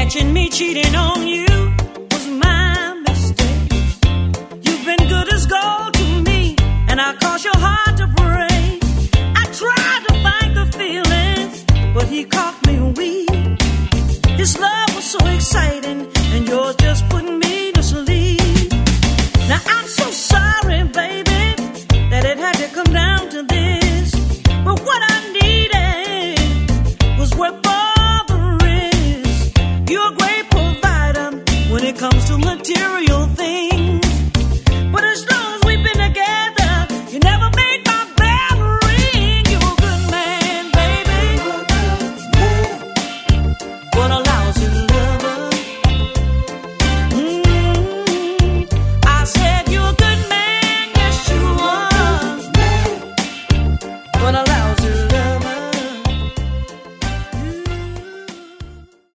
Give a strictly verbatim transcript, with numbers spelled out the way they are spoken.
Catching me cheating on you was my mistake. You've been good as gold to me, and I caused your heart to break. I tried to fight the feelings, but he caught me weak. This love was so exciting.